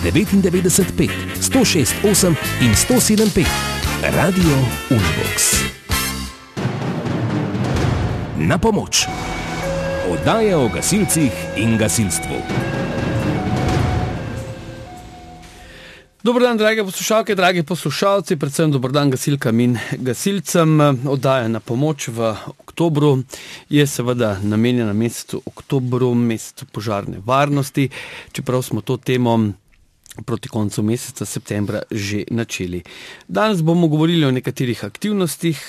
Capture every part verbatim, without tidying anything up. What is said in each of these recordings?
devetindevetdeset pet, sto šest osem in sto sedem pet. Radio Univox. Na pomoč. Oddaja o gasilcih in gasilstvu. Dober dan, drage poslušalke, dragi poslušalci, predvsem dober dan gasilkam in gasilcem. Oddaja Na pomoč v oktobru je seveda namenjena mesecu oktobru, mesecu požarne varnosti, čeprav smo to temo proti koncu meseca septembra že načeli. Danes bomo govorili o nekaterih aktivnostih,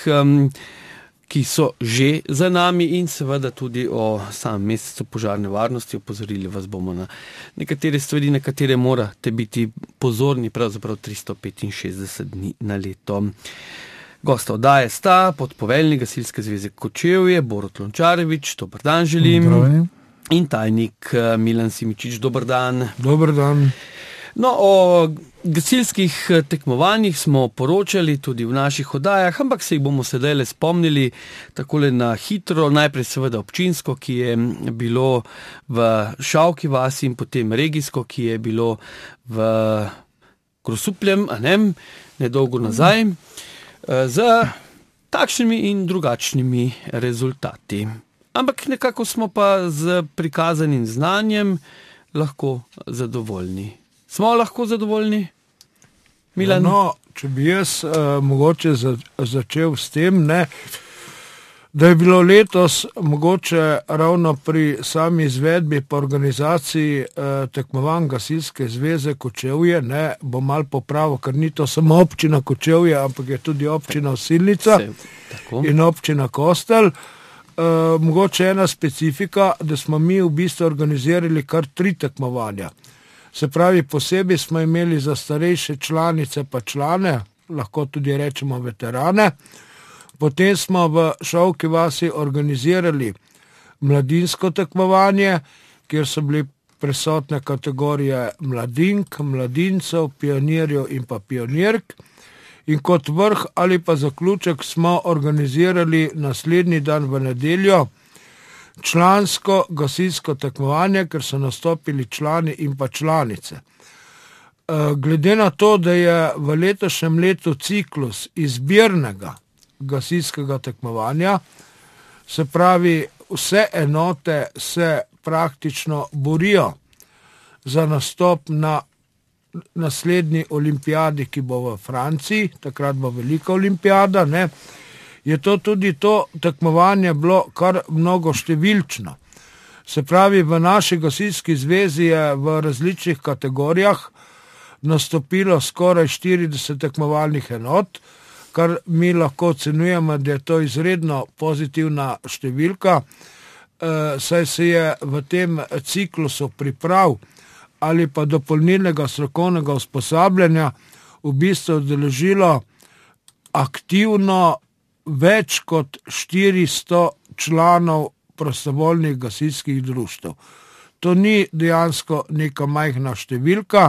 ki so že za nami in seveda tudi o samem mesecu požarne varnosti. Opozorili vas bomo na nekatere stvari, na katere morate biti pozorni pravzaprav tristo petinšestdeset dni na leto. Gosta oddaje sta podpoveljnik Gasilske zveze Kočevje, Borut Lončarevič, dober dan želim. Zdravim. In tajnik Milan Simičič, dober dan. Dober dan. No, o gasilskih tekmovanjih smo poročali tudi v naših oddajah, ampak se jih bomo sedaj le spomnili takole na hitro. Najprej seveda občinsko, ki je bilo v Šavki vasi, in potem regijsko, ki je bilo v Grosupljem, a ne, nedolgo nazaj, z takšnimi in drugačnimi rezultati. Ampak nekako smo pa z prikazanim znanjem lahko zadovoljni. Smo lahko zadovoljni? Milan? No, če bi jaz uh, mogoče za, začel s tem, ne, da je bilo letos mogoče ravno pri sami izvedbi pa organizaciji uh, tekmovanj Gasilske zveze Kočevje, ne, bom malo popravil, ker ni to samo občina Kočevje, ampak je tudi občina Osilnica in občina Kostel. Uh, mogoče ena specifika, da smo mi v bistvu organizirali kar tri tekmovanja. Se pravi, posebej smo imeli za starejše članice pa člane, lahko tudi rečemo veterane. Potem smo v Šavki vasi organizirali mladinsko tekmovanje, kjer so bili prisotne kategorije mladink, mladincev, pionirjev in pa pionirk. In kot vrh ali pa zaključek smo organizirali naslednji dan v nedeljo člansko gasilsko tekmovanje, ker so nastopili člani in pa članice. Glede na to, da je v letošnjem letu ciklus izbirnega gasilskega tekmovanja, se pravi, vse enote se praktično borijo za nastop na naslednji olimpijadi, ki bo v Franciji, takrat bo velika olimpijada, ne, je to tudi to tekmovanje bilo kar mnogo številčno. Se pravi, v naši gasilski zvezi je v različnih kategorijah nastopilo skoraj štirideset tekmovalnih enot, kar mi lahko ocenjujemo, da je to izredno pozitivna številka, saj se je v tem ciklusu priprav ali pa dopolnilnega strokovnega usposabljanja v bistvu udeležilo aktivno več kot štiristo članov prostovoljnih gasilskih društev. To ni dejansko neka majhna številka,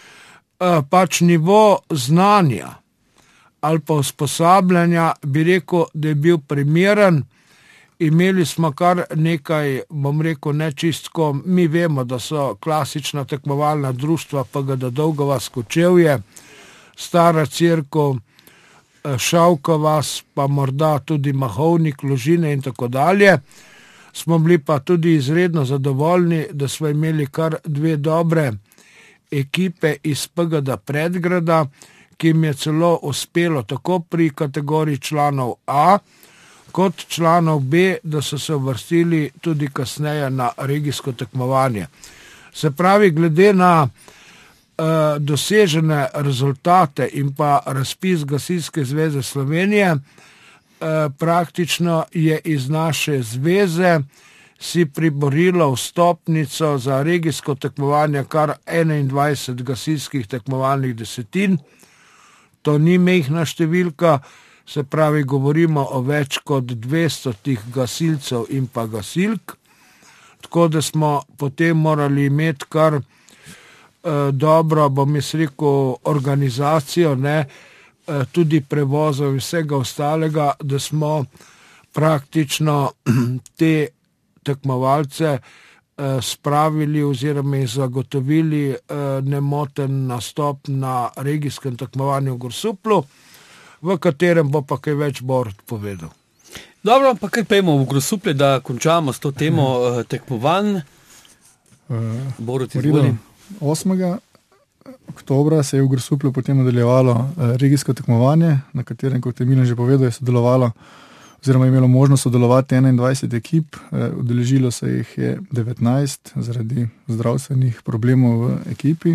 pač nivo znanja ali pa usposabljanja bi rekel, da je bil primeren. Imeli smo kar nekaj, bom rekel, nečistko, mi vemo, da so klasična tekmovalna društva P G D Dolga vas Kočevje, Stara Cerkev, Šavka vas, pa morda tudi Mahovnik, Ložine in tako dalje. Smo bili pa tudi izredno zadovoljni, da smo imeli kar dve dobre ekipe iz P G D Predgrada, ki jim je celo uspelo tako pri kategoriji članov A, kot članov B, da so se uvrstili tudi kasneje na regijsko tekmovanje. Se pravi, glede na uh, dosežene rezultate in pa razpis Gasilske zveze Slovenije, uh, praktično je iz naše zveze si priborilo vstopnico za regijsko tekmovanje kar enaindvajset gasilskih tekmovalnih desetin. To ni majhna številka, se pravi, govorimo o več kot dvestotih gasilcev in pa gasilk, tako da smo potem morali imeti kar eh, dobro, bom jaz rekel, organizacijo, ne, eh, tudi prevozov in vsega ostalega, da smo praktično te tekmovalce spravili oziroma jih zagotovili nemoten nastop na regijskem tekmovanju v Grosuplju, v katerem bo pa kaj več Borut povedal. Dobro, pa kar pejmo v Grosuplje, da končamo s to temo uh, tekmovanj. Uh, Borut, izvoli. osmega oktobra se je v Grosuplju potem nadaljevalo uh, regijsko tekmovanje, na katerem, kot je Milan že povedal, je sodelovalo oziroma je imelo možnost sodelovati enaindvajset ekip, udeležilo se jih je devetnajst zaradi zdravstvenih problemov v ekipi.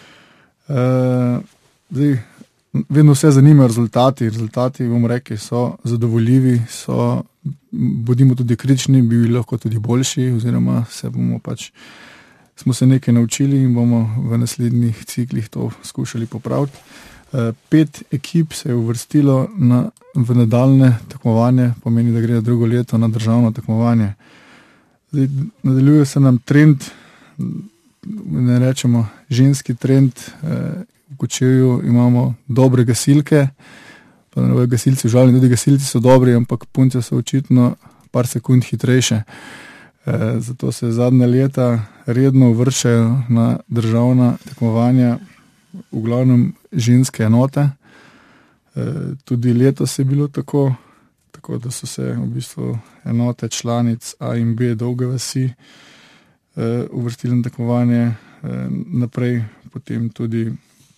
Zdaj, vedno vse zanimajo rezultati, rezultati, bom rekel, so zadovoljivi, so, bodimo tudi kritični, bi bili lahko tudi boljši, oziroma se bomo pač, smo se nekaj naučili in bomo v naslednjih ciklih to skušali popraviti. Pet ekip se je uvrstilo na, v nadaljne tekmovanje, pomeni, da gre drugo leto na državno tekmovanje. Zdaj, nadaljuje se nam trend, ne rečemo ženski trend, v Kočevju imamo dobre gasilke, pa ne bojo gasilci užaljeni, tudi gasilci so dobri, ampak punce so očitno par sekund hitrejše. Zato se zadnje leta redno uvrščajo na državna tekmovanja v glavnem ženske enote. E, tudi letos je bilo tako, tako da so se v bistvu enote članic A in B Dolge vasi e, uvrstili na tekmovanje, e, naprej potem tudi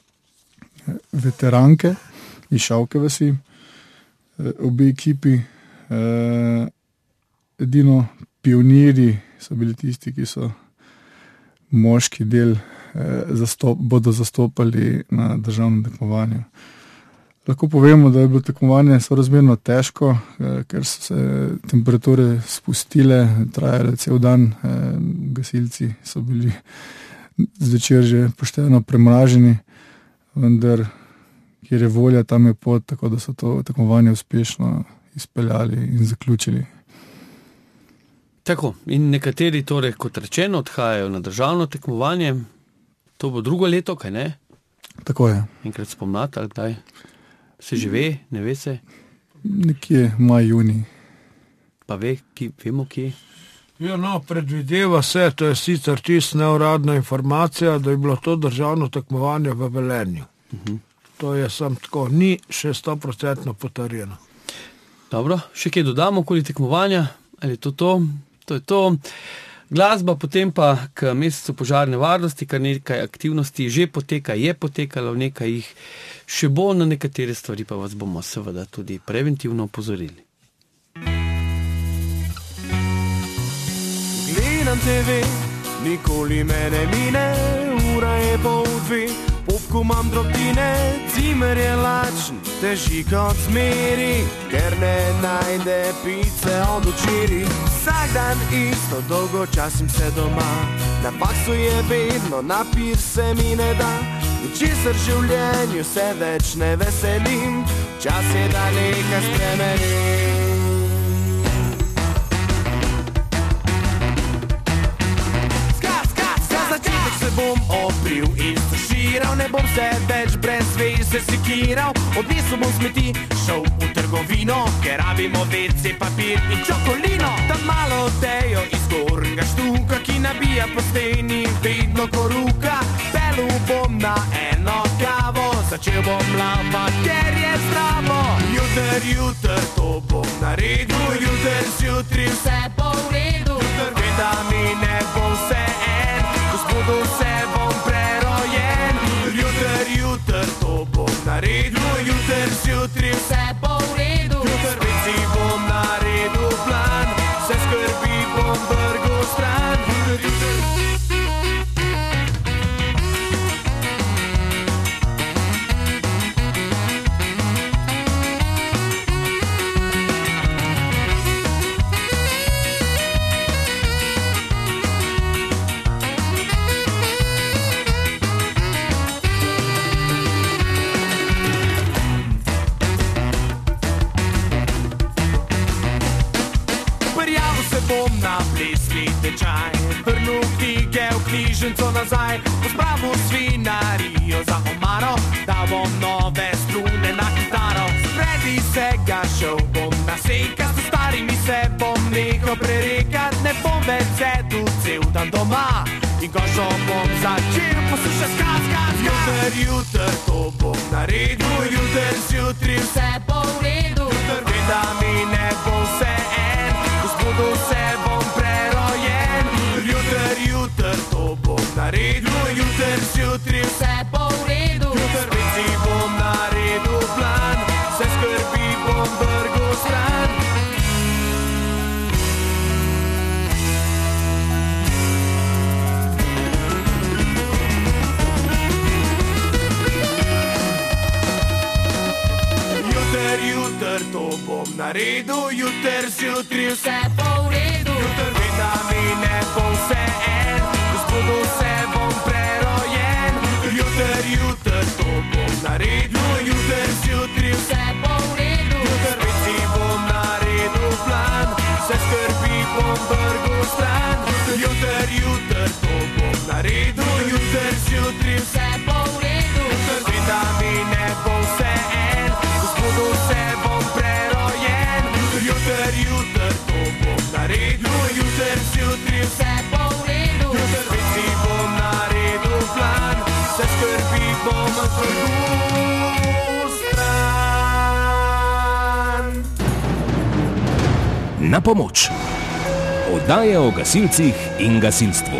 veteranke iz Šavke vasi, e, obe ekipi. E, edino pionirji so bili tisti, ki so moški del Zastop, bodo zastopali na državnem tekmovanju. Lahko povemo, da je bilo tekmovanje sorazmerno težko, ker so se temperature spustile, trajale cel dan, gasilci so bili zvečer že pošteno premraženi, vendar kjer je volja, tam je pot, tako da so to tekmovanje uspešno izpeljali in zaključili. Tako, in nekateri torej, kot rečeno, odhajajo na državno tekmovanje. To bo drugo leto, kaj ne? Tako je. Enkrat spomnati, ali kdaj? Se že ve, ne ve se? Nekje maj, juni. Pa ve, ki, vemo kje? Ja, no, predvideva se, to je sicer čisto neuradna informacija, da je bilo to državno tekmovanje v Velenju. Uh-huh. To je sam tako, ni še sto procentno potrjeno. Dobro, še kje dodamo okoli tekmovanja? Ali je to to? To je to. Glasba, potem pa k mesecu požarne varnosti, kar nekaj aktivnosti že poteka, je potekalo, nekaj jih še bo, na nekatere stvari pa vas bomo seveda tudi preventivno opozorili. Gledam te ve, nikoli me ne mine, ura je pol dve, popku imam drobtine, cimer je lačen, teži kot zmeri, ker ne najde pice od včeraj. Vsak dan isto, dolgo časim se doma, na faksu je vedno, napir se mi ne da, ničesar življenju se več ne veselim, čas je da nekaj spremenim. Bom opril in suširal, ne bom se več brez veze sikiral. Odnesel bom smeti, šel v trgovino, ker rabimo ve ce papir in čokolino. Tam malo tejo iz gornjega štuka, ki nabija po steni vedno koruka. Pelil bom na eno kavo, začel bom lava, ker je zdravo. Jutr, jutr, to bom naredil, jutr, zjutri vse bo v redu. Jutr, vitamine bom vse en, gospodu se bom prerojen. Jutr, jutr, to bom naredil, jutr, zjutri vse bo v redu. Jutr, spet si bom naredil plan, vse skrbi bom vrgel stran. Jutr, jutr. Vrnul knjige v knjižnico nazaj, pospravil svinarijo za omaro, da bom nove strune na kitaro. Spredi se ga šel bom nasekat, s starimi se bom nehal prerekat, ne bom več sedel cel dan. tam doma. In ko šo bom začel poslušati skaz, skaz, skaz. Jutr, jutr, to bom naredil. Jutr, zjutri, vse bo v redu. Jutr, vem, da mi ne bo vse en. Gospodu se bom prerojen. Jutr, jutr, to bom naredil. Jutr, zjutri, vse bo v redu. Jutr, vem, si bom naredil plan. Vse skrbi bom vrgel stran. Jutr, to bom naredil, jutr, zjutri, vse bo v redu. Jutr, vem, da mi ne bo vse en, Gospodu se bom prerojen. Jutr, jutr, to bom naredil, jutr, zjutri, vse bo v redu. Jutr, vem, si bom naredil plan, vse skrbi bom vrgel stran. Jutr, jutr, to bom naredil, jutr, zjutri, vse bo v redu. Jutr, vem, da mi ne bo vse en, Gospodu se bom prerojen. Jutr, jutr, to bom naredil, jutr, zjutri, vse bo v redu. Jutr, vem, si bom naredil plan, vse skrbi bom vrgel stran. Na pomoč. Oddaja o gasilcih in gasilstvu.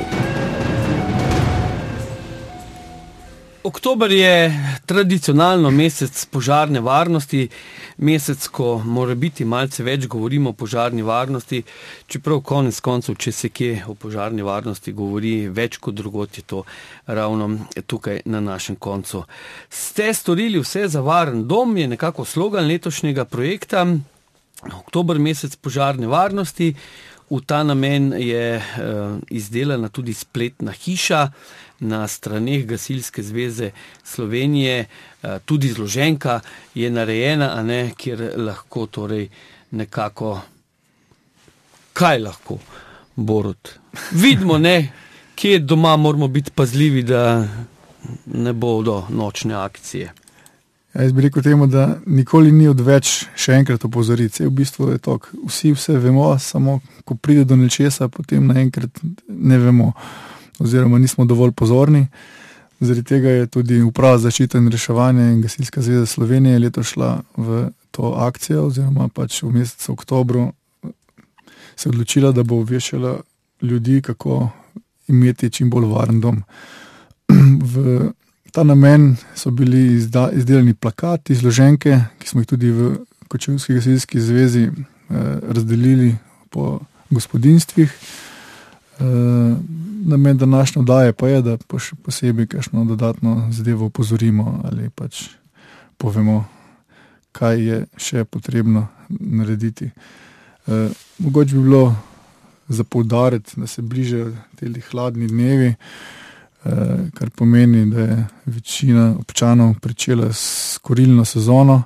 Oktober je tradicionalno mesec požarne varnosti, mesec, ko mora biti malce več govorimo o požarni varnosti, čeprav konec koncev, če se kje o požarni varnosti govori več kot drugot, je to ravno tukaj na našem koncu. Ste storili vse za varen dom, je nekako slogan letošnjega projekta, oktober mesec požarne varnosti. V ta namen je uh, izdelana tudi spletna hiša na straneh Gasilske zveze Slovenije, uh, tudi zloženka je narejena, a ne, kjer lahko torej nekako, kaj lahko, Borut? Vidimo, ne, kje doma moramo biti pazljivi, da ne bo do nočne akcije. Jaz bi rekel temu, da nikoli ni odveč še enkrat opozoriti. V bistvu je to, vsi vse vemo, samo ko pride do nečesa, potem naenkrat ne vemo oziroma nismo dovolj pozorni. Zaradi tega je tudi Uprava za zaščito in reševanje in Gasilska zveza Slovenije leto šla v to akcijo oziroma pač v mesecu oktobru se odločila, da bo obveščala ljudi, kako imeti čim bolj varen dom. V ta namen so bili izda, izdelani plakati, zloženke, ki smo jih tudi v Kočevski gasilski zvezi eh, razdelili po gospodinstvih. Eh, namen današnje oddaje pa je, da poš, posebej kakšno dodatno zadevo opozorimo ali pač povemo, kaj je še potrebno narediti. Eh, mogoče bi bilo za poudariti, da se bližajo teli hladni dnevi, kar pomeni, da je večina občanov pričela s kurilno sezono,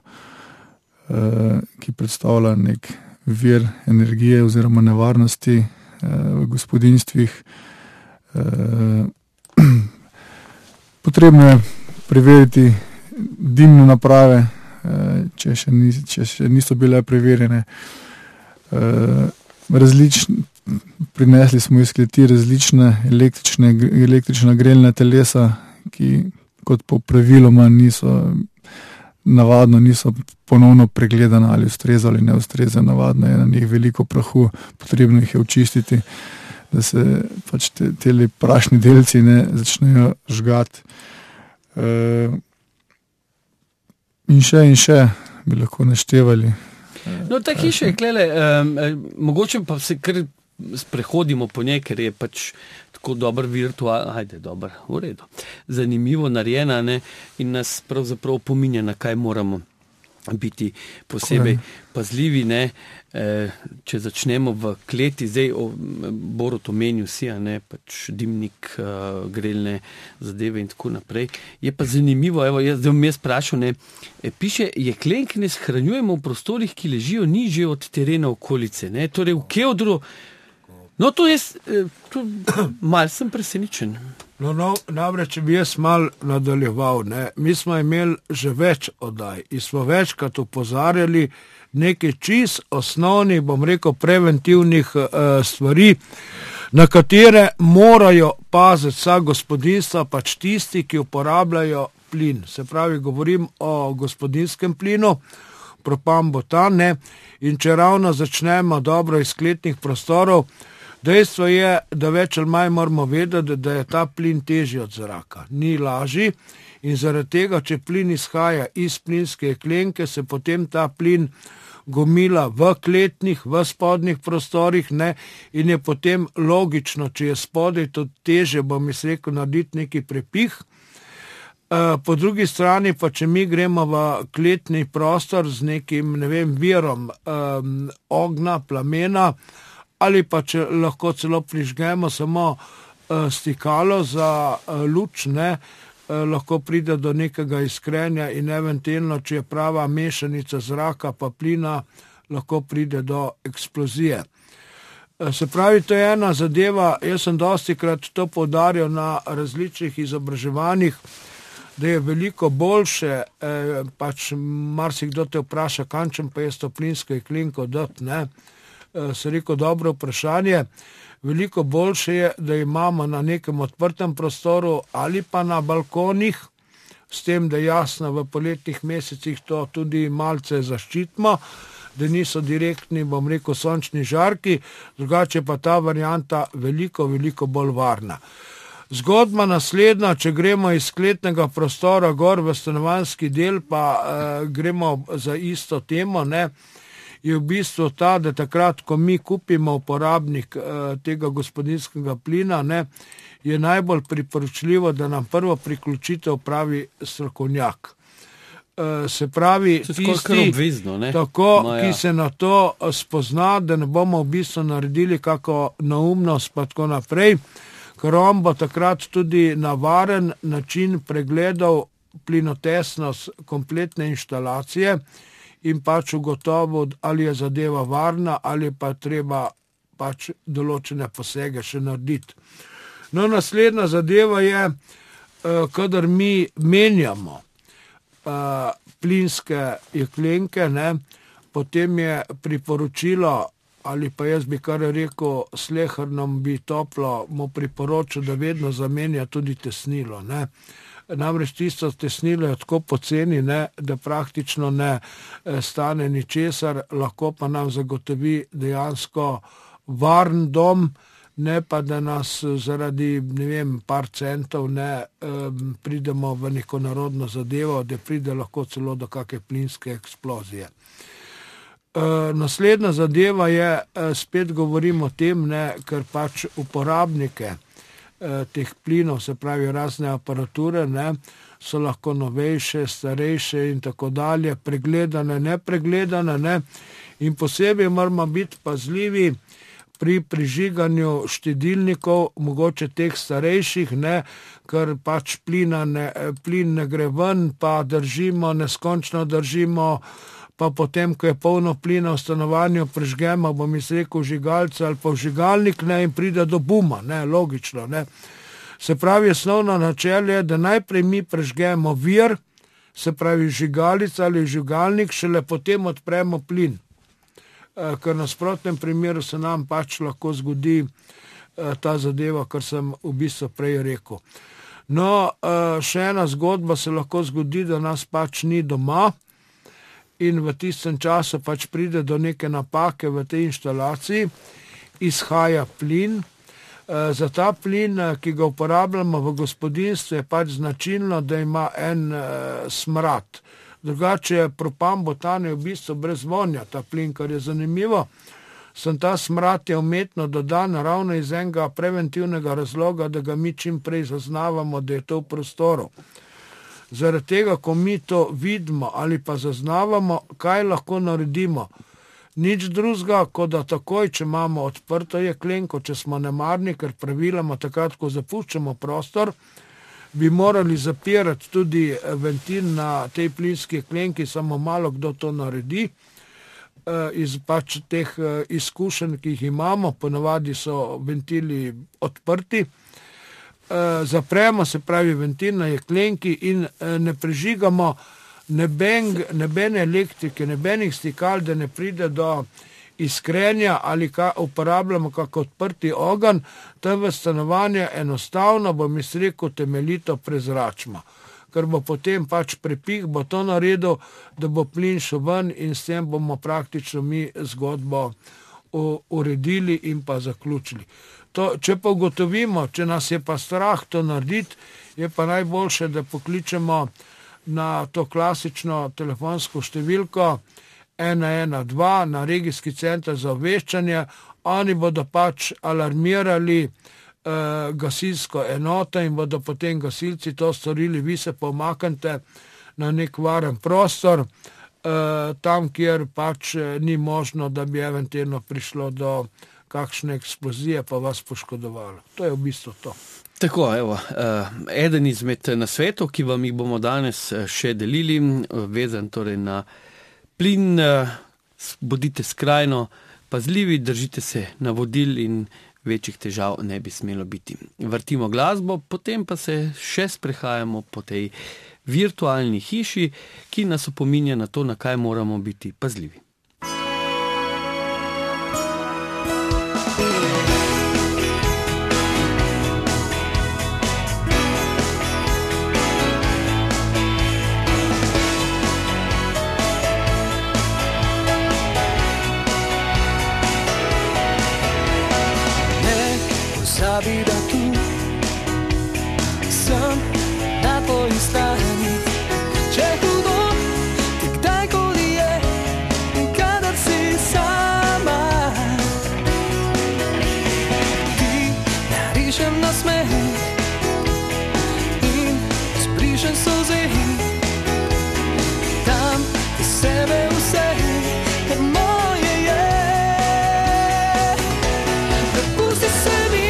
ki predstavlja nek vir energije oziroma nevarnosti v gospodinstvih. Potrebno je preveriti dimne naprave, če še, ni, če še niso bile preverjene. Različni Prinesli smo iz kleti različne električne, električna grelna telesa, ki kot po praviloma niso, navadno niso ponovno pregledana ali ustreza ali ne ustreza. Navadno je na njih veliko prahu, potrebno jih je očistiti, da se pač te, teli prašni delci ne začnejo žgati. E, in še in še bi lahko naštevali. No, ta hiša je klele, um, mogoče pa se kar sprehodimo po njej, ker je pač tako dober virtual, ajde, dober, v redu, zanimivo narejena, ne, in nas pravzaprav pominja, na kaj moramo biti posebej pazljivi, ne, e, če začnemo v kleti, zdaj o, Borut omenil si, a ne, pač dimnik, a, grelne zadeve in tako naprej. Je pa zanimivo, evo, jaz, zdaj bom jaz sprašal, ne, e, piše, jeklenke ne shranjujemo v prostorih, ki ležijo nižje od terena okolice, ne, torej v Kevdru. No, to jaz, to mal sem presenečen. No, no, namreč, če bi jaz mal nadaljeval, ne, mi smo imeli že več oddaj in smo večkrat opozarjali nekaj čist osnovnih, bom rekel, preventivnih uh, stvari, na katere morajo paziti vsa gospodinstva, pač tisti, ki uporabljajo plin. Se pravi, govorim o gospodinskem plinu, propan-butan, ne, in če ravno začnemo dobro iz kletnih prostorov, dejstvo je, da več ali manj moramo vedeti, da je ta plin težji od zraka. Ni lažji in zaradi tega, če plin izhaja iz plinske jeklenke, se potem ta plin gomila v kletnih, v spodnjih prostorih, ne, in je potem logično, če je spodaj tudi teže, bom izrekel, narediti neki prepih. Po drugi strani pa, če mi gremo v kletni prostor z nekim, ne vem, virom um, ognja, plamena, ali pa če lahko celo prižgemo samo uh, stikalo za uh, luč, ne, uh, lahko pride do nekega iskrenja in eventualno, če je prava mešanica zraka pa plina, lahko pride do eksplozije. Uh, se pravi, to je ena zadeva, jaz sem dostikrat to poudarjal na različnih izobraževanjih, da je veliko boljše, eh, pač marsikdo te vpraša, kančem pa je to plinsko jeklenko dati, ne. E, se rekel, dobro vprašanje. Veliko boljše je, da imamo na nekem odprtem prostoru ali pa na balkonih, s tem, da jasno v poletnih mesecih to tudi malce zaščitimo, da niso direktni, bom rekel, sončni žarki, drugače pa ta varianta veliko, veliko bolj varna. Zgodba naslednja, če gremo iz kletnega prostora gor v stanovanjski del, pa eh, gremo za isto temo, ne, je v bistvu ta, da takrat, ko mi kupimo uporabnik eh, tega gospodinjskega plina, ne, je najbolj priporočljivo, da nam prvo priključitev pravi strokovnjak. Eh, se pravi, Se tisti, skoraj obvezno, ne? tako, No, ja. ki se na to spozna, da ne bomo v bistvu naredili kako neumnost pa tako naprej, ker on bo takrat tudi na varen način pregledal plinotesnost kompletne inštalacije in pač ugotovil, ali je zadeva varna ali pa treba pač določene posege še narediti. No, naslednja zadeva je, eh, kadar mi menjamo eh, plinske jeklenke, ne, potem je priporočilo, ali pa jaz bi kar rekel, slehernom bi toplo mu priporočil, da vedno zamenja tudi tesnilo, ne. Namreč tisto tesnilo je tako poceni, ne, da praktično ne stane ničesar, lahko pa nam zagotovi dejansko varen dom, ne pa da nas zaradi, ne vem, par centov ne um, pridemo v neko narodno zadevo, da pride lahko celo do kakšne plinske eksplozije. Uh, naslednja zadeva je, uh, spet govorim o tem, ne, ker pač uporabnike uh, teh plinov, se pravi razne aparature, ne, so lahko novejše, starejše in tako dalje, pregledane, nepregledane, ne, in posebej moramo biti pazljivi pri prižiganju štedilnikov, mogoče teh starejših, ne, ker pač plina ne, plin ne gre ven, pa držimo, neskončno držimo, pa potem, ko je polno plina v stanovanju, prižgemo, bom izrekel, vžigalce ali pa vžigalnik, ne, in pride do buma, ne, logično, ne. Se pravi, osnovno načelo je, da najprej mi prižgemo vir, se pravi vžigalica ali vžigalnik, šele potem odpremo plin. E, ker na nasprotnem primeru se nam pač lahko zgodi e, ta zadeva, kar sem v bistvu prej rekel. No, e, še ena zgodba se lahko zgodi, da nas pač ni doma, in v tistem času pač pride do neke napake v tej inštalaciji, izhaja plin. E, za ta plin, ki ga uporabljamo v gospodinstvu, je pač značilno, da ima en e, smrad. Drugače propan-butan je v bistvu brez vonja ta plin, kar je zanimivo. Sem ta smrad je umetno dodan ravno iz enega preventivnega razloga, da ga mi čim prej zaznavamo, da je to v prostoru. Zaradi tega, ko mi to vidimo ali pa zaznavamo, kaj lahko naredimo. Nič drugega, kot da takoj, če imamo odprto jeklenko, če smo nemarni, ker praviloma takrat, ko zapuščamo prostor, bi morali zapirati tudi ventil na tej plinski jeklenki, samo malo kdo to naredi. Iz pač teh izkušenj, ki jih imamo, ponavadi so ventili odprti. Zapremo, se pravi, ventil na jeklenki in ne prižigamo neben, nebene elektrike, nebenih stikal, da ne pride do iskrenja ali ka, uporabljamo kako odprti ogenj, tam v stanovanje enostavno, bom izrekel, temeljito prezračimo. Ker bo potem pač prepih, bo to naredil, da bo plin šel ven in s tem bomo praktično mi zgodbo uredili in pa zaključili. To, če pa ugotovimo, če nas je pa strah to narediti, je pa najboljše, da pokličemo na to klasično telefonsko številko ena ena dva na regijski center za obveščanje. Oni bodo pač alarmirali eh, gasilsko enoto in bodo potem gasilci to storili. Vi se pomaknite na nek varen prostor, eh, tam, kjer pač ni možno, da bi eventualno prišlo do kakšne eksplozije pa vas poškodovalo. To je v bistvu to. Tako, evo, eden izmed nasvetov, ki vam jih bomo danes še delili, vezan torej na plin, bodite skrajno pazljivi, držite se navodil in večjih težav ne bi smelo biti. Vrtimo glasbo, potem pa se še sprehajamo po tej virtualni hiši, ki nas opominja na to, na kaj moramo biti pazljivi. Pozabi, da tu sem na tvoji strani. Če hudo ti kdajkoli je in kadar si sama, ti narišem nasmeh in sprišem solze. Dam ti sebe vse, kar moje je. Prepusti se mi,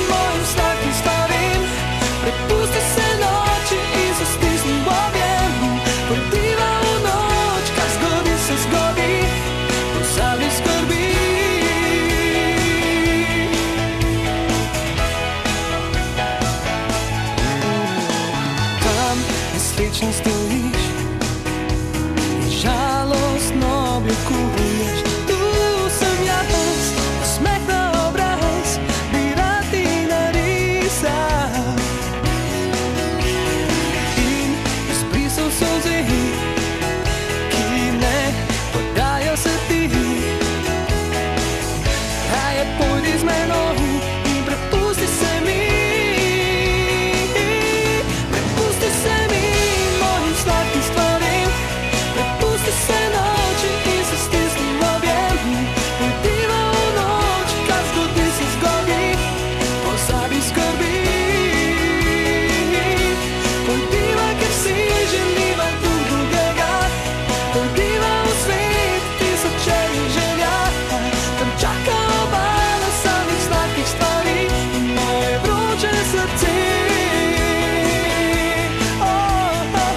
prepusti se noči in se stisni v objemu. Pojdiva v noč, kaj zgodi se zgodi, pozabi skrbi. Tam nesrečno stojiš in žalostno objokuješ. Tu sem jaz, smeh na obraz, bi rad ti narisal. Solze, ki ne podajo se ti. Raje pojdi z menoj in prepusti se mi. Prepusti se mi mojim sladkim stvarim. Prepusti se noči in se stisni v objemu. Pojdiva v noč, kar zgodi se zgodi, pozabi skrbi. Pojdiva, ker si želiva drug drugega. Pojdiva v svet tisočerih želja. Tam čaka obala samih sladkih stvari in moje vroče srce. Oh, oh.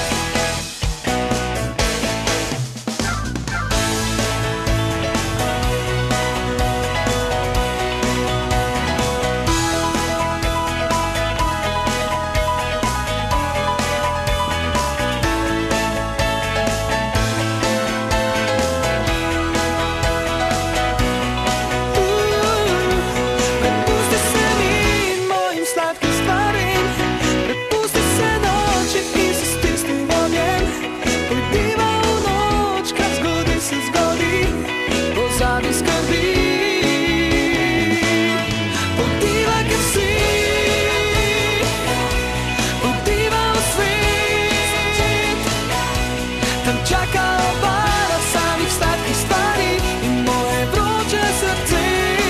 Prepusti se mi in mojim sladkim stvarim. Prepusti se noči in se stisni v objem. Pojdiva v noč, kar zgodi se zgodi, pozabi skrbi. Pojdiva, ker si, pojdiva v svet. Tam čaka obala samih sladkih stvari in moje vroče srce.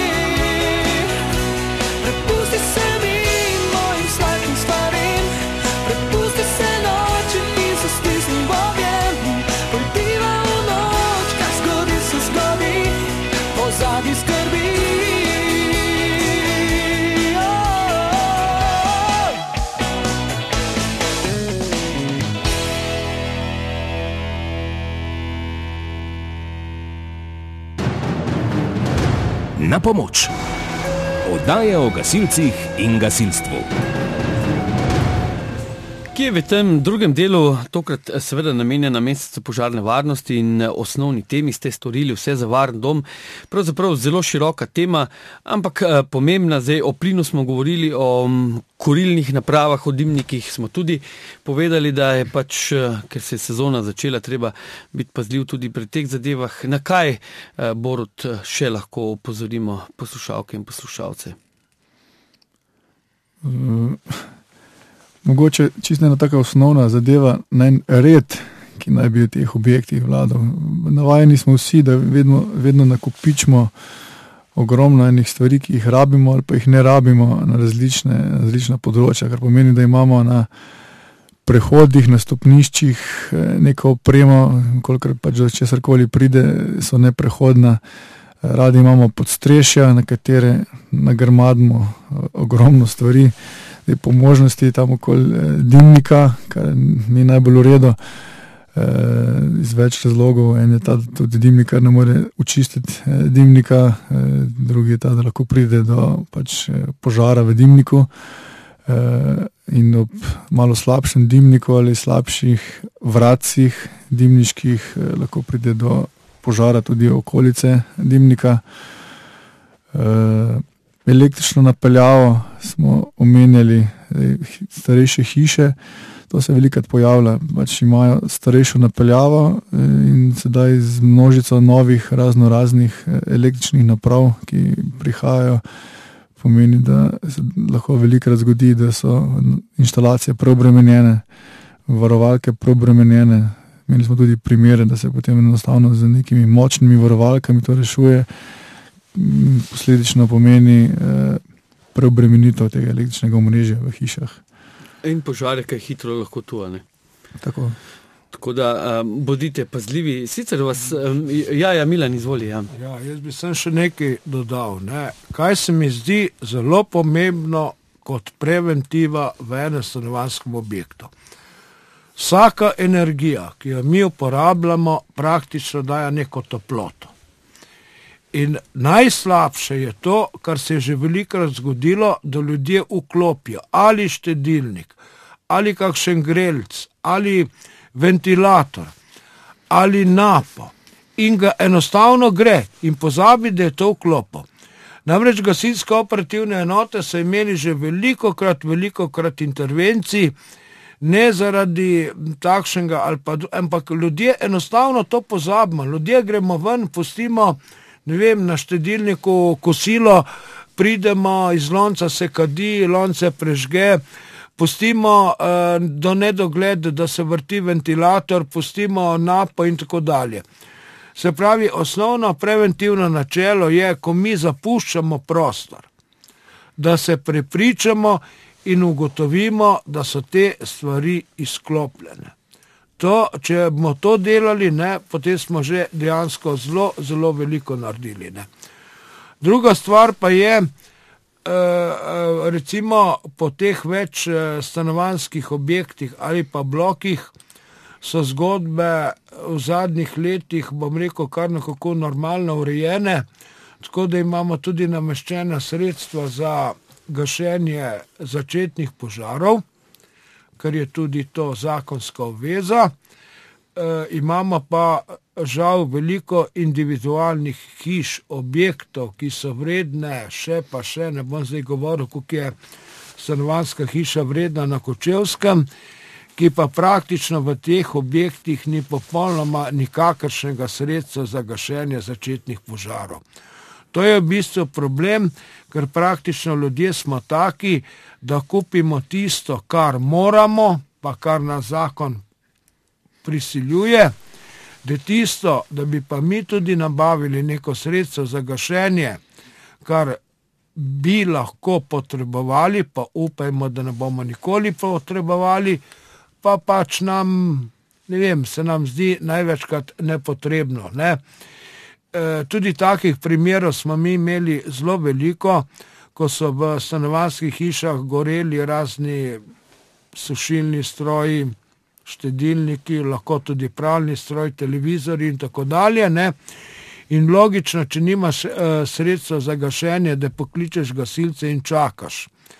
Prepusti se mi in mojim sladkim stvarim. Prepusti se noči in se stisni v objemu. Pojdiva v noč, kar zgodi se zgodi, pozabi skrbi. Oh, oh, oh. Na pomoč. Oddaja o gasilcih in gasilstvu. ki je v tem drugem delu tokrat seveda namenjena mesecu požarne varnosti in osnovni temi ste storili vse za varen dom. Pravzaprav zelo široka tema, ampak pomembna. Zdaj o plinu smo govorili, o kurilnih napravah, o dimnikih smo tudi povedali, da je pač, ker se je sezona začela, treba biti pazljiv tudi pri teh zadevah. Na kaj, Borut, še lahko opozorimo poslušalke in poslušalce? Uh... Mogoče čisto ena taka osnovna zadeva, naj red, ki naj bi v teh objektih vladal. Navajeni smo vsi, da vedno, vedno nakopičimo ogromno enih stvari, ki jih rabimo ali pa jih ne rabimo na različne, različna področja, kar pomeni, da imamo na prehodih, na stopniščih neko opremo, kolikor pač do česarkoli pride, so neprehodna. Radi imamo podstrešja, na katere nagrmadimo ogromno stvari. Po možnosti tam okoli dimnika, kar ni najbolj v redu, iz več razlogov. En je ta, tudi dimnikar ne more očistiti dimnika, drugi je ta, da lahko pride do pač požara v dimniku in ob malo slabšem dimniku ali slabših vracih dimniških lahko pride do požara tudi okolice dimnika. Električno napeljavo smo omenjali, starejše hiše, to se velikrat pojavlja, pač imajo starejšo napeljavo in sedaj z množico novih razno raznih električnih naprav, ki prihajajo, pomeni, da se lahko velikrat zgodi, da so inštalacije preobremenjene, varovalke preobremenjene. Imeli smo tudi primere, da se potem enostavno z nekimi močnimi varovalkami to rešuje, posledično pomeni eh, preobremenitev tega električnega omrežja v hišah. In požare, kaj hitro lahko tu, ne? Tako. Tako da um, bodite pazljivi. Sicer vas, um, ja, ja, Milan, izvoli. Ja. Ja, jaz bi sem še nekaj dodal. Ne? Kaj se mi zdi zelo pomembno kot preventiva v enem stanovanjskem objektu. Vsaka energija, ki jo mi uporabljamo, praktično daje neko toploto. In najslabše je to, kar se je že velikokrat zgodilo, da ljudje vklopijo ali štedilnik, ali kakšen grelc, ali ventilator, ali napo in ga enostavno gre in pozabi, da je to vklopil. Namreč gasilske operativne enote so imeli že velikokrat, velikokrat intervencij, ne zaradi takšnega, ali pa, ampak ljudje enostavno to pozabimo. Ljudje gremo ven, pustimo, ne vem, na štedilniku kosilo, pridemo iz lonca, se kadi, lonce prežge, pustimo uh, do nedogled, da se vrti ventilator, pustimo napo in tako dalje. Se pravi, osnovno preventivno načelo je, ko mi zapuščamo prostor, da se prepričamo in ugotovimo, da so te stvari izklopljene. To, če bomo to delali, ne, potem smo že dejansko zelo, zelo veliko naredili. Ne. Druga stvar pa je, recimo po teh več stanovanjskih objektih ali pa blokih so zgodbe v zadnjih letih, bom rekel, kar nekako normalno urejene, tako da imamo tudi nameščena sredstva za gašenje začetnih požarov, ker je tudi to zakonska obveza. E, imamo pa žal veliko individualnih hiš, objektov, ki so vredne, še pa še, ne bom zdaj govoril, koliko je stanovanjska hiša vredna na Kočevskem, ki pa praktično v teh objektih ni popolnoma nikakršnega sredstva za gašenje začetnih požarov. To je v bistvu problem, ker praktično ljudje smo taki, da kupimo tisto, kar moramo, pa kar nas zakon prisiljuje, da tisto, da bi pa mi tudi nabavili neko sredstvo za gašenje, kar bi lahko potrebovali, pa upajmo, da ne bomo nikoli potrebovali, pa pač nam, ne vem, se nam zdi največkrat nepotrebno, ne. E, tudi takih primerov smo mi imeli zelo veliko, ko so v stanovanjskih hišah goreli razni sušilni stroji, štedilniki, lahko tudi pralni stroj, televizori in tako dalje, ne. In logično, če nimaš e, sredstva za gašenje, da pokličeš gasilce in čakaš.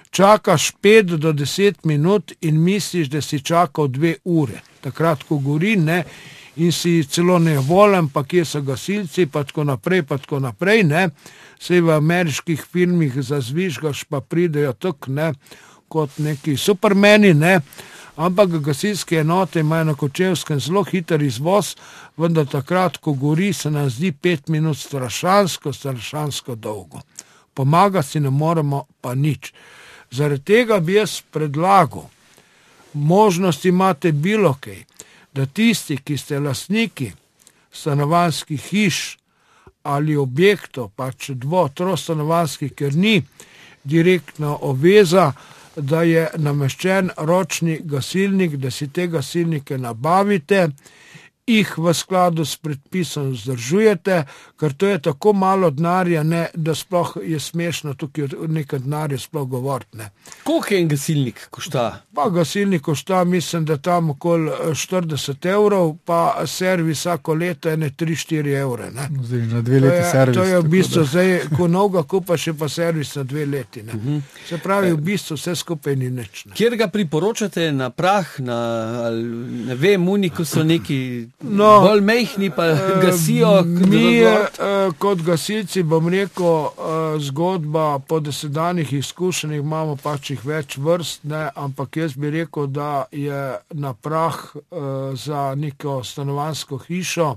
čakaš pet do deset minut in misliš, da si čakal dve ure. Takrat, ko gori, ne, in si celo nevolen, pa kje so gasilci, pa tako naprej, pa tako naprej, ne. Sej v ameriških filmih zazvižgaš, pa pridejo tako, ne, kot neki supermeni, ne. Ampak gasilske enote imajo na Kočevskem zelo hiter izvoz, vendar takrat, ko gori, se nam zdi pet minut strašansko, strašansko dolgo. Pomaga si ne moremo pa nič. Zaradi tega bi jaz predlagal, možnost imate bilo kaj, da tisti, ki ste lastniki stanovanjskih hiš ali objektov, pač dvo, trostanovanjskih, ker ni direktna obveza, da je nameščen ročni gasilnik, da si te gasilnike nabavite, jih v skladu s predpisom vzdržujete, ker to je tako malo denarja, ne, da sploh je smešno tukaj nekaj denarja sploh govoriti. Ne. Koliko je en gasilnik košta? Pa gasilnik košta, mislim, da tam okoli štirideset evrov, pa servis vsako leto ene tri štiri evre. Ne. Zdaj, na dve leti servis. To je v bistvu, da... zdaj, ko novega kupaš, je pa servis na dve leti. Ne. Uh-huh. Se pravi, v bistvu vse skupaj ni nič. Ne. Kjer ga priporočate na prah, na, ali, ne vem, muni, ko so neki... No, bolj mehni pa gasijo. Mi uh, kot gasilci, bom rekel, uh, zgodba po desedanjih izkušenjih imamo pač jih več vrst, ne, ampak jaz bi rekel, da je na prah uh, za neko stanovanjsko hišo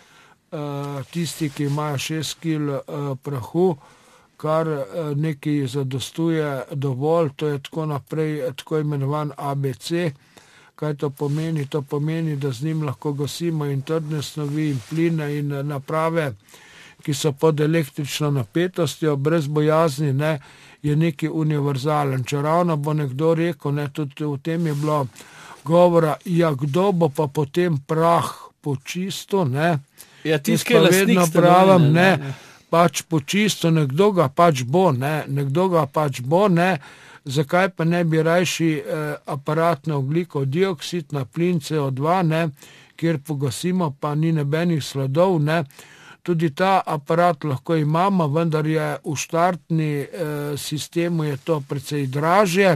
uh, tisti, ki imajo šest kil uh, prahu, kar uh, nekaj zadostuje dovolj, to je tako naprej, tako imenovan A B C. Kaj to pomeni? To pomeni, da z njim lahko gasimo in trdne snovi, in pline, in naprave, ki so pod električno napetostjo, brez bojazni, ne, je neki univerzalen. Če ravno bo nekdo rekel, ne, tudi v tem je bilo govora, ja, kdo bo pa potem prah počisto, ne. Ja, tisti, ki je lasnik pravim, ne, ne, pač počisto, nekdo ga pač bo, ne, nekdo ga pač bo, ne. Zakaj pa ne bi rajši eh, aparat na ogljikov dioksid, na plin C O dva, ne, kjer pogasimo, pa ni nobenih sledov, ne. Tudi ta aparat lahko imamo, vendar je v štartni eh, sistemu je to precej dražje,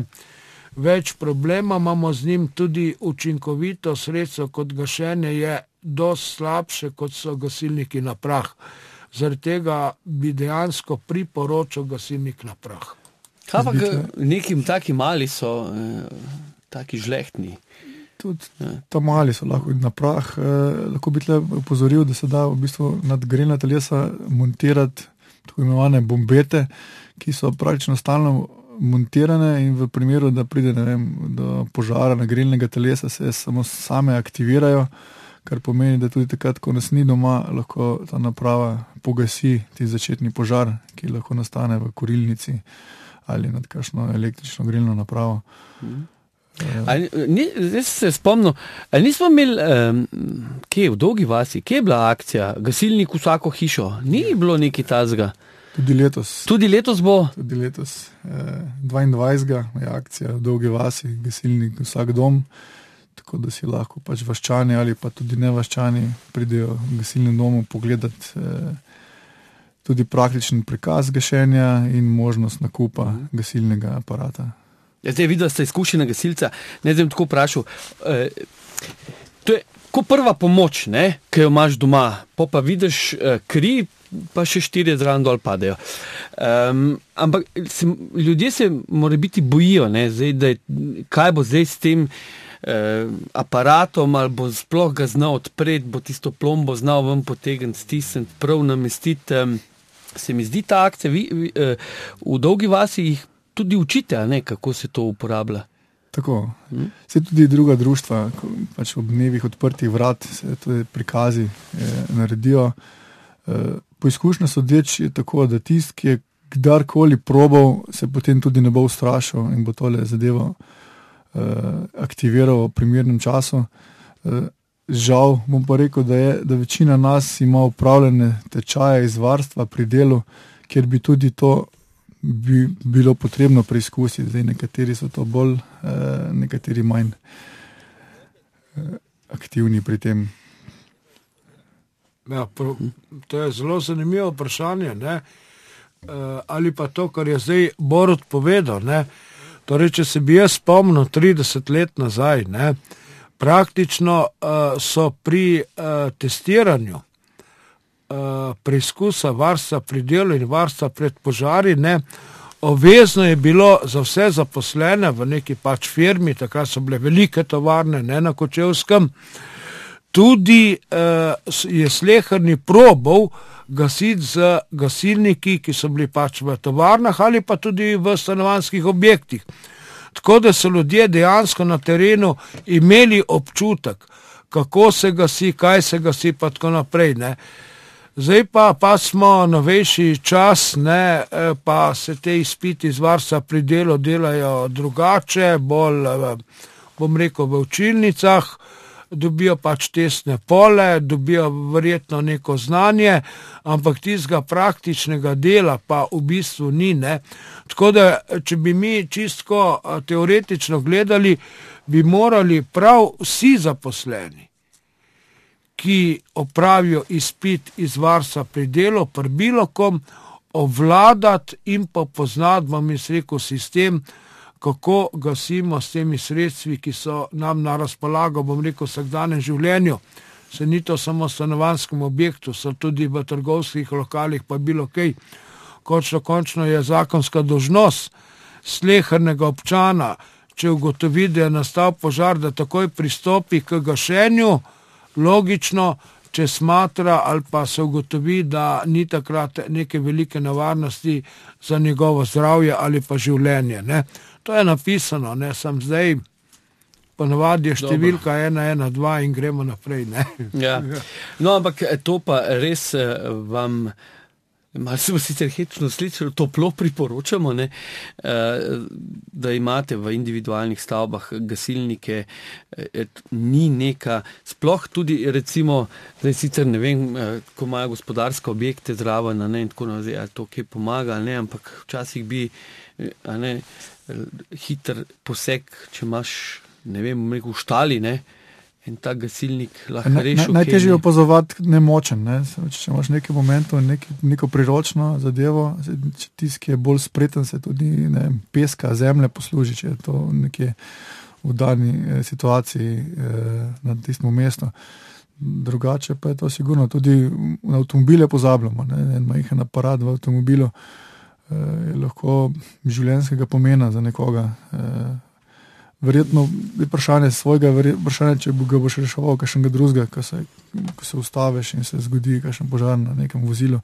več problema imamo z njim, tudi učinkovito sredstvo kot gašenje je dosti slabše, kot so gasilniki na prah. Zaradi tega bi dejansko priporočal gasilnik na prah. Kaj pa nekim taki mali so, eh, taki žlehtni? Tudi ja. Ta mali so lahko na prah. Eh, lahko bi tle upozoril, da se da v bistvu nad grelna telesa montirati tako imenovane bombete, ki so praktično stalno montirane in v primeru, da pride, ne vem, do požara na grelnega telesa, se samo same aktivirajo, kar pomeni, da tudi takrat, ko nas ni doma, lahko ta naprava pogasi ti začetni požar, ki lahko nastane v kurilnici ali nad kakšno električno grilno napravo. Mm. Ali, ni, zdaj se spomnil, ali nismo imeli, um, kje v Dolgi vasi, kje je bila akcija, gasilnik vsako hišo, ni bilo neki tazga? Tudi letos. Tudi letos bo? Tudi letos, eh, dvaindvajsetega je akcija v Dolgi vasi, gasilnik vsak dom, tako da si lahko pač vaščani ali pa tudi nevaščani pridejo v gasilnem domu pogledati eh, tudi praktičen prikaz gašenja in možnost nakupa gasilnega aparata. Ja, zdaj vidim, da ste izkušena gasilca. Ne zdaj tako vprašal. E, to je kot prva pomoč, ne, ki jo imaš doma. Po pa vidiš e, kri, pa še štirje zraven dol padejo. Um, ampak se, ljudje se mora biti bojijo, ne, zdaj, da je, kaj bo zdaj s tem eh, aparatom, ali bo sploh ga znal odpreti, bo tisto plombo znal ven potegniti, stisniti, prav namestiti. Um, se mi zdi ta akcija, vi, vi, eh, v Dolgi vasi jih tudi učite, a ne, kako se to uporablja. Tako. Hmm? Se tudi druga društva, pač ob dnevih odprtih vrat, se tudi prikazi eh, naredijo. Eh, po izkušnji sodeč je tako, da tist, ki je kdarkoli probal, se potem tudi ne bo ustrašil in bo tole zadevo eh, aktiviral v primernem času. Eh, Žal, bom pa rekel, da je, da večina nas ima upravljene tečaje izvarstva pri delu, kjer bi tudi to bi bilo potrebno preizkusiti. Zdaj, nekateri so to bolj, eh, nekateri manj eh, aktivni pri tem. Ja, pro, to je zelo zanimivo vprašanje, ne? E, ali pa to, kar je zdaj Borut povedal, ne? Torej, če se bi jaz spomnil trideset let nazaj, ne, praktično uh, so pri uh, testiranju uh, preizkusa varstva pri delu in varstva pred požari, ne, obvezno je bilo za vse zaposlene v neki pač firmi, takrat so bile velike tovarne, ne na Kočevskem, tudi uh, je sleherni probov gasiti z gasilniki, ki so bili pač v tovarnah ali pa tudi v stanovanjskih objektih. Tako da so ljudje dejansko na terenu imeli občutek, kako se gasi, kaj se gasi, pa tako naprej. Ne. Zdaj pa, pa smo novejši čas, ne, pa se te izpiti iz varstva pri delu delajo drugače, bolj, bom rekel, v učilnicah, dobijo pač testne pole, dobijo verjetno neko znanje, ampak tistega praktičnega dela pa v bistvu ni, ne. Tako da, če bi mi čisto teoretično gledali, bi morali prav vsi zaposleni, ki opravijo izpit iz varstva pri delu, pri bilokom, ovladati in pa poznati, bom jaz rekel, sistem, kako gasimo s temi sredstvi, ki so nam na razpolago, bom rekel, v vsakdanjem življenju. Se ni to samo v stanovanjskem objektu, so tudi v trgovskih lokalih, pa bilo kaj. Končno, končno je zakonska dolžnost slehernega občana, če ugotovi, da je nastal požar, da takoj pristopi k gašenju, logično, če smatra ali pa se ugotovi, da ni takrat neke velike nevarnosti za njegovo zdravje ali pa življenje, ne. To je napisano, ne, sem zdaj, ponovadi je številka ena ena dva in gremo naprej, ne. Ja. No, ampak to pa res vam, malo se bo sicer hecno slišalo, toplo priporočamo, ne, da imate v individualnih stavbah gasilnike, ni neka, sploh tudi recimo, zdaj sicer ne vem, ko imajo gospodarske objekte zraven, ne, in tako nazaj, ali to kaj pomaga, ne, ampak včasih bi, a ne, hiter poseg, če imaš, ne vem, v štali, ne, in ta gasilnik lahko reši. Najtežje je opazovati nemočen, ne, če imaš nekaj momentov, neki, neko priročno zadevo, če tisti, ki je bolj spreten, se tudi, ne vem, peska, zemlje posluži, če je to nekje v dani eh, situaciji eh, na tistem mestu. Drugače pa je to sigurno, tudi na avtomobile pozabljamo, ne, en majhen aparat v avtomobilu je lahko življenjskega pomena za nekoga. Verjetno je vprašanje svojega, vprašanje, če ga boš reševal kakšnega drugega, ko se, ko se ustaviš in se zgodi kakšen požar na nekem vozilu.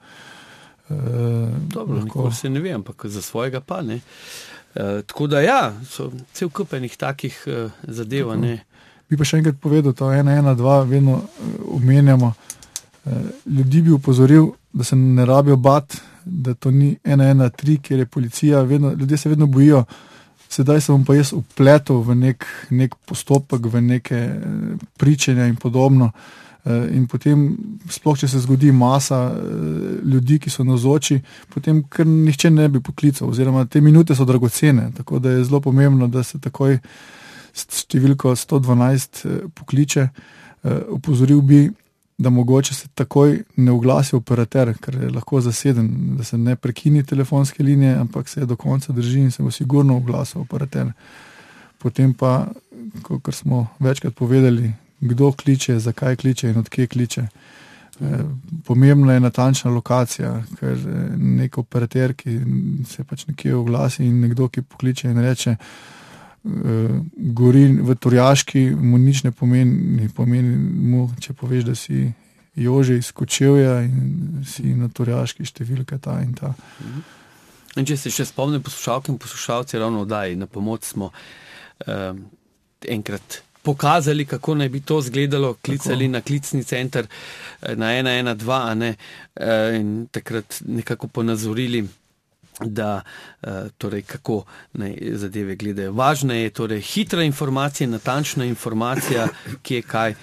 Dobro, lahko... nikoli se ne ve, ampak za svojega pa ne. E, tako da ja, so cel kup enih takih uh, zadev, ne. Bi pa še enkrat povedal, to ena ena dva vedno omenjamo. E, ljudi bi upozoril, da se ne rabijo bati, da to ni ena ena tri, kjer je policija, vedno, ljudje se vedno bojijo, sedaj se bom pa jaz upletel v nek, nek postopek, v neke pričanja in podobno. In potem, sploh če se zgodi masa ljudi, ki so navzoči, potem kar nihče ne bi poklical, oziroma te minute so dragocene, tako da je zelo pomembno, da se takoj številko sto dvanajst pokliče. Opozoril bi, da mogoče se takoj ne oglasi operater, ker je lahko zaseden, da se ne prekini telefonske linije, ampak se do konca drži in se bo sigurno oglasil operater. Potem pa, kot smo večkrat povedali, kdo kliče, zakaj kliče in odkje kliče. E, pomembna je natančna lokacija, ker nek operater, ki se pač nekje oglasi in nekdo, ki pokliče in reče, Uh, gori v Torjaški, mu nič ne pomeni, pomeni mu, če poveš, da si Jože iz Kočevja in si na Torjaški številka ta in ta. In če se še spomnim poslušalke in poslušalci, ravno oddaji na pomoč smo um, enkrat pokazali, kako naj bi to izgledalo, klicali tako na klicni center na ena ena dva, a ne, uh, in takrat nekako ponazorili, da torej kako naj zadeve gledajo. Važna je torej hitra informacija, natančna informacija, kje kaj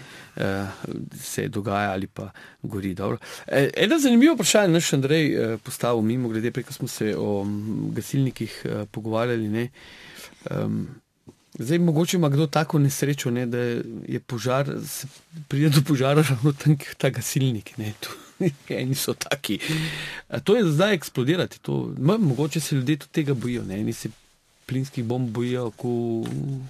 se dogaja ali pa gori. Dobro. Eno zanimivo vprašanje naš Andrej postavil mimo, glede preko smo se o gasilnikih pogovarjali, ne. Zdaj, mogoče ima kdo tako nesrečo, ne, da je požar, se pride do požara ravno tam, ta gasilnik, ne, tu. Eni so taki. To je zdaj eksplodirati. To, mogoče se ljudje tudi tega bojijo. Ne? Eni se plinskih bomb bojijo, ko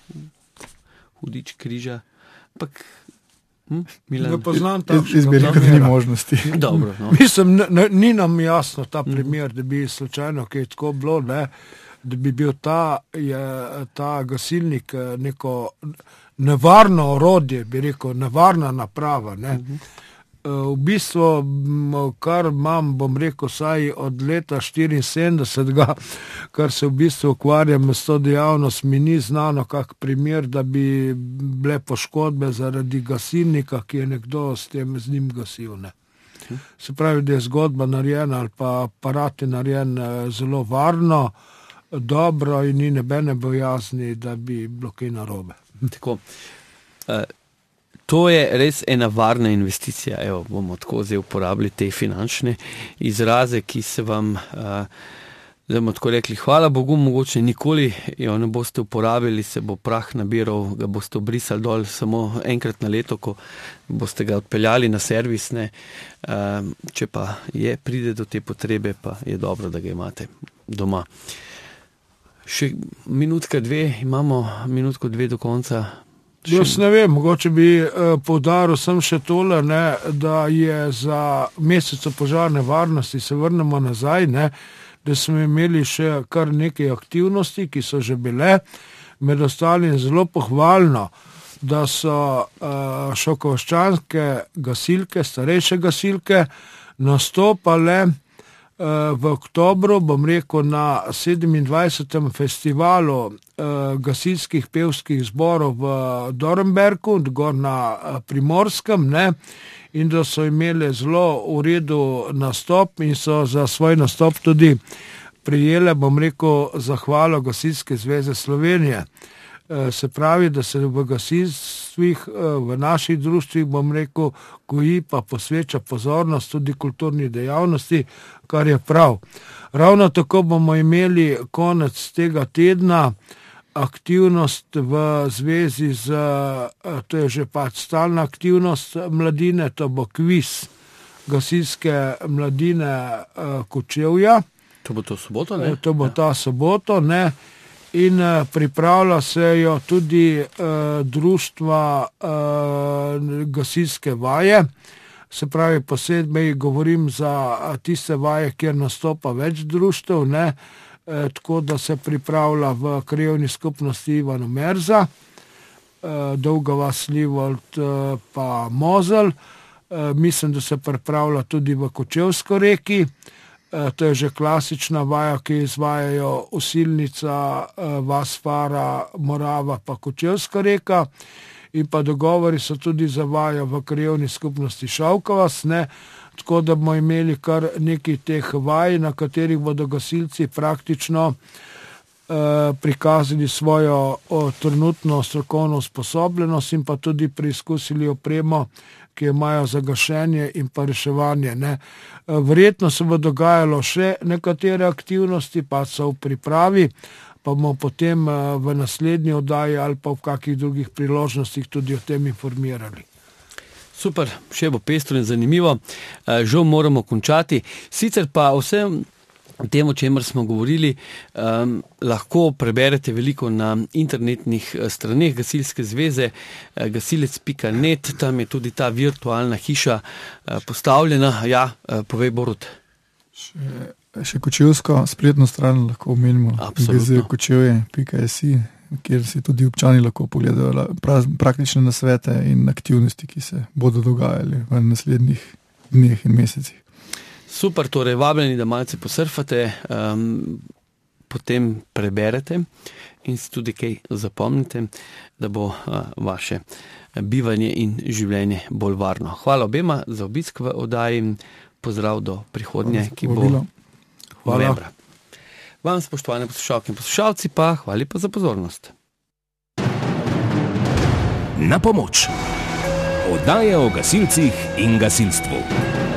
hudič križa. Ampak, hm, Milan? Ne poznam Jaz jaz bi rekel, da ni možnosti. Dobro, no. Mislim, ne, ne, ni nam jasno ta primer, da bi slučajno kaj tako bilo, ne, da bi bil ta, je, ta gasilnik eh, neko nevarno orodje, bi rekel, nevarna naprava. Ne. Eh, V bistvu, m, kar imam, bom rekel, saj od leta štiriinsedemdeset, kar se v bistvu ukvarjam s to dejavnost, mi ni znano kak primer, da bi bile poškodbe zaradi gasilnika, ki je nekdo s tem z njim gasil. Ne. Se pravi, da je zgodba narejena ali pa aparat je narejen eh, zelo varno, dobro in ni nobene bojazni, da bi bilo kaj narobe. Tako. Uh, to je res ena varna investicija. Evo, bomo tako zdaj uporabili te finančne izraze, ki se vam, uh, zdaj bomo tako rekli, hvala Bogu, mogoče nikoli jo ne boste uporabili, se bo prah nabiral, ga boste obrisali dol samo enkrat na leto, ko boste ga odpeljali na servis, ne. Uh, če pa je, pride do te potrebe, pa je dobro, da ga imate doma. Še minutka dve, imamo minutko dve do konca. Jaz ne vem, mogoče bi eh, poudaril sem še tole, ne, da je za mesec požarne varnosti, se vrnemo nazaj, ne, da smo imeli še kar nekaj aktivnosti, ki so že bile, med ostalim zelo pohvalno, da so uh, šokovaščanske gasilke, starejše gasilke, nastopale v oktobru, bom rekel, na sedemindvajsetem festivalu uh, gasilskih pevskih zborov v Dornberku, gor na Primorskem, ne, in da so imeli zelo v redu nastop in so za svoj nastop tudi prijele, bom rekel, zahvalo Gasilske zveze Slovenije. Se pravi, da se v gasilstvih, v naših društvih, bom rekel, goji pa posveča pozornost tudi kulturni dejavnosti, kar je prav. Ravno tako bomo imeli konec tega tedna aktivnost v zvezi z, to je že pač stalna aktivnost mladine, to bo kviz gasilske mladine Kočevja. To bo to soboto, ne? To bo ta soboto, ne. In uh, pripravlja se jo tudi uh, društva uh, gasilske vaje, se pravi posebej govorim za tiste vaje, kjer nastopa več društev, ne, e, tako da se pripravlja v krajevni skupnosti Ivano Merza, e, Dolga vas Livold e, pa Mozel, e, mislim, da se pripravlja tudi v Kočevsko reki. E, to je že klasična vaja, ki izvajajo Osilnica, e, Vas Fara, Morava pa Kočevska reka. In pa dogovori so tudi za vajo v krajevni skupnosti Šavkovas, ne, tako da bomo imeli kar nekaj teh vaj, na katerih bodo gasilci praktično eh, prikazali svojo o, trenutno strokovno usposobljenost in pa tudi preizkusili opremo, ki jo imajo za gašenje in pa reševanje. Ne. Verjetno se bo dogajalo še nekatere aktivnosti, pa so v pripravi, pa bomo potem v naslednji oddaji ali pa v kakih drugih priložnostih tudi o tem informirali. Super, še bo pestro in zanimivo. Žal moramo končati. Sicer pa vse tem, o čemer smo govorili, um, lahko preberete veliko na internetnih straneh Gasilske zveze, gasilec pika net, tam je tudi ta virtualna hiša postavljena. Ja, povej, Borut. Še Še Kočevsko spletno stran lahko omenimo, g z kočevje pika si, kjer si tudi občani lahko pogledajo pra, praktične nasvete in aktivnosti, ki se bodo dogajali v naslednjih dneh in mesecih. Super, torej vabljeni, da malce posurfate, um, potem preberete in si tudi kaj zapomnite, da bo uh, vaše bivanje in življenje bolj varno. Hvala obema za obisk v oddaji, pozdrav do prihodnje, ki bo novembra. Vam, spoštovane poslušalke in poslušalci, pa hvala pa za pozornost. Na pomoč. Oddaja o gasilcih in gasilstvu.